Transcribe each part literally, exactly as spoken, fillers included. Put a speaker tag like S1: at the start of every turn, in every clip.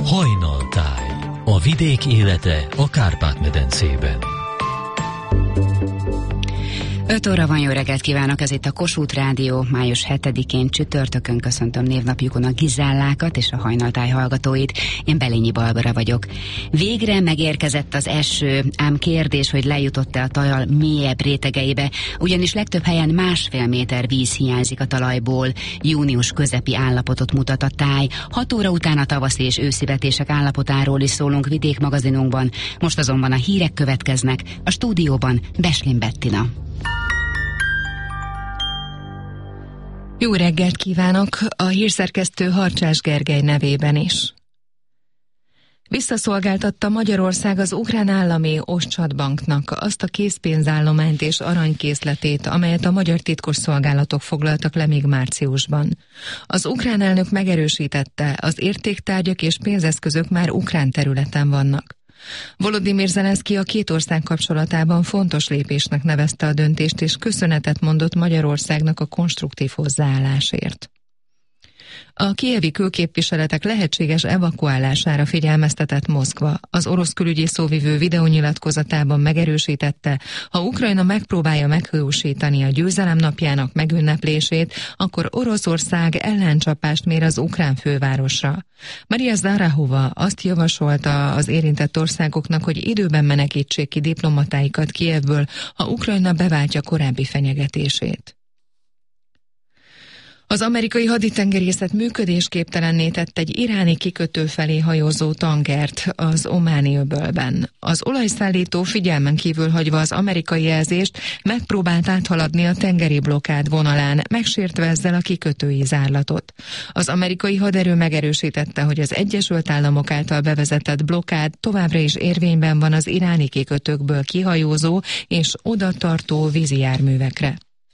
S1: Hajnaltáj. A vidék élete a Kárpát-medencében.
S2: öt óra van, jó reggelt kívánok, ez itt a Kossuth Rádió, május hetedikén csütörtökön köszöntöm névnapjukon a Gizellákat és a Hajnaltáj hallgatóit. Én Belényi Barbara vagyok. Végre megérkezett az eső, ám kérdés, hogy lejutott-e a talaj mélyebb rétegeibe, ugyanis legtöbb helyen másfél méter víz hiányzik a talajból. Június közepi állapotot mutat a táj. Hat óra után a tavaszi és őszi vetések állapotáról is szólunk vidékmagazinunkban. Most azonban a hírek következnek, a stúdióban Beslin Bettina.
S3: Jó reggelt kívánok, a hírszerkesztő Harcsás Gergely nevében is. Visszaszolgáltatta Magyarország az ukrán állami Oszcsatbanknak azt a készpénzállományt és aranykészletét, amelyet a magyar titkosszolgálatok foglaltak le még márciusban. Az ukrán elnök megerősítette, az értéktárgyak és pénzeszközök már ukrán területen vannak. Volodymyr Zelenszky a két ország kapcsolatában fontos lépésnek nevezte a döntést, és köszönetet mondott Magyarországnak a konstruktív hozzáállásért. A kijevi külképviseletek lehetséges evakuálására figyelmeztetett Moszkva. Az orosz külügyi szóvivő videónyilatkozatában megerősítette, ha Ukrajna megpróbálja meghősítani a győzelem napjának megünneplését, akkor Oroszország ellencsapást mér az ukrán fővárosra. Maria Zakharova azt javasolta az érintett országoknak, hogy időben menekítsék ki diplomatáikat Kijevből, ha Ukrajna beváltja korábbi fenyegetését. Az amerikai haditengerészet működésképtelenné tett egy iráni kikötő felé hajózó tankert az Ománi öbölben. Az olajszállító figyelmen kívül hagyva az amerikai jelzést megpróbált áthaladni a tengeri blokkád vonalán, megsértve ezzel a kikötői zárlatot. Az amerikai haderő megerősítette, hogy az Egyesült Államok által bevezetett blokkád továbbra is érvényben van az iráni kikötőkből kihajózó és oda tartó vízi járművekre.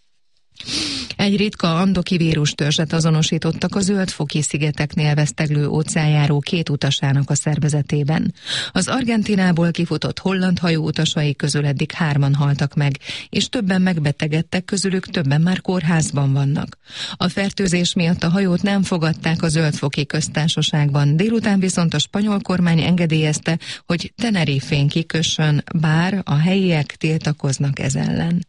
S3: Egy ritka andoki vírustörzset azonosítottak a Zöld-foki szigeteknél veszteglő óceánjáró két utasának a szervezetében. Az Argentinából kifutott holland hajó utasai közül eddig hárman haltak meg, és többen megbetegedtek, közülük többen már kórházban vannak. A fertőzés miatt a hajót nem fogadták a Zöld-foki köztársaságban, délután viszont a spanyol kormány engedélyezte, hogy Tenerifén kikössön, bár a helyiek tiltakoznak ez ellen.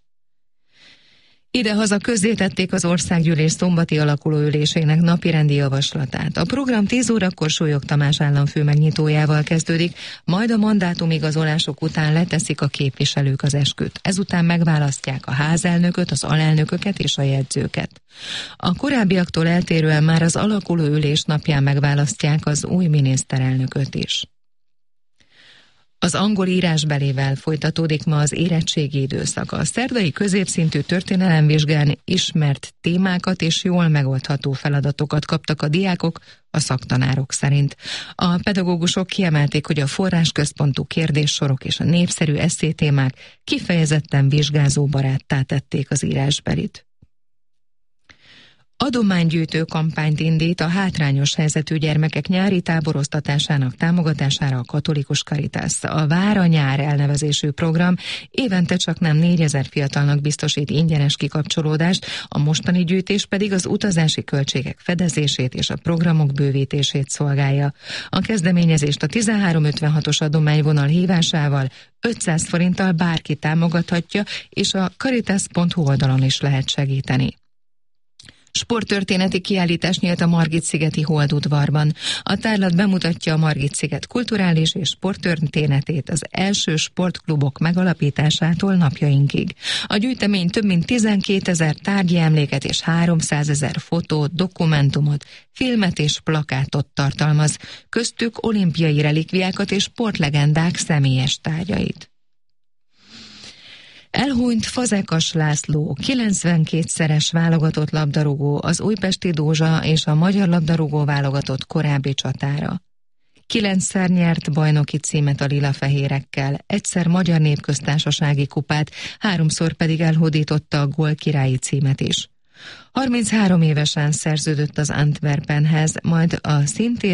S3: Idehaza közzétették az országgyűlés szombati alakulóülésének napirendi javaslatát. A program tíz órakor Súlyog Tamás államfő megnyitójával kezdődik, majd a mandátumigazolások után leteszik a képviselők az esküt. Ezután megválasztják a házelnököt, az alelnököket és a jegyzőket. A korábbiaktól eltérően már az alakulóülés napján megválasztják az új miniszterelnököt is. Az angol írásbelével folytatódik ma az érettségi időszak. A szerdai középszintű történelemvizsgán ismert témákat és jól megoldható feladatokat kaptak a diákok, a szaktanárok szerint. A pedagógusok kiemelték, hogy a forrásközpontú kérdéssorok és a népszerű esszétémák kifejezetten vizsgázóbaráttá tették az írásbelit. Adománygyűjtő kampányt indít a hátrányos helyzetű gyermekek nyári táboroztatásának támogatására a Katolikus Caritas. A Vár a nyár elnevezésű program évente csaknem négyezer fiatalnak biztosít ingyenes kikapcsolódást, a mostani gyűjtés pedig az utazási költségek fedezését és a programok bővítését szolgálja. A kezdeményezést a tizenhárom ötvenhatos adományvonal hívásával ötszáz forinttal bárki támogathatja, és a caritas pont hu oldalon is lehet segíteni. Sporttörténeti kiállítás nyílt a Margit-szigeti Holdudvarban. A tárlat bemutatja a Margit-sziget kulturális és sporttörténetét az első sportklubok megalapításától napjainkig. A gyűjtemény több mint tizenkétezer tárgyi emléket és háromszázezer fotót, dokumentumot, filmet és plakátot tartalmaz, köztük olimpiai relikviákat és sportlegendák személyes tárgyait. Elhunyt Fazekas László, kilencvenkétszeres válogatott labdarúgó, az újpesti Dózsa és a magyar labdarúgó válogatott korábbi csatára. Kilencszer nyert bajnoki címet a lilafehérekkel, egyszer Magyar Népköztársasági kupát, háromszor pedig elhódította a gólkirályi címet is. harminchárom évesen szerződött az Antwerpenhez, majd a szintén